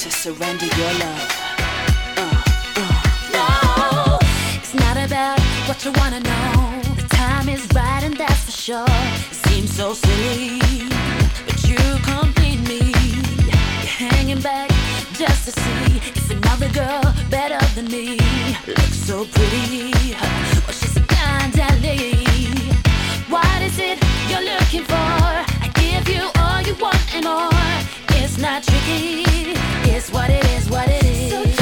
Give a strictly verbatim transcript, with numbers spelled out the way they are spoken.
to surrender your love. Uh, uh. No, it's not about what you wanna know. The time is right and that's for sure. It seems so silly, but you complete me. You're hanging back just to see if another girl better than me looks so pretty. Well, she's a blind alley. What is it you're looking for? I give you all you want and more. It's not tricky. It's what it is, what it is. So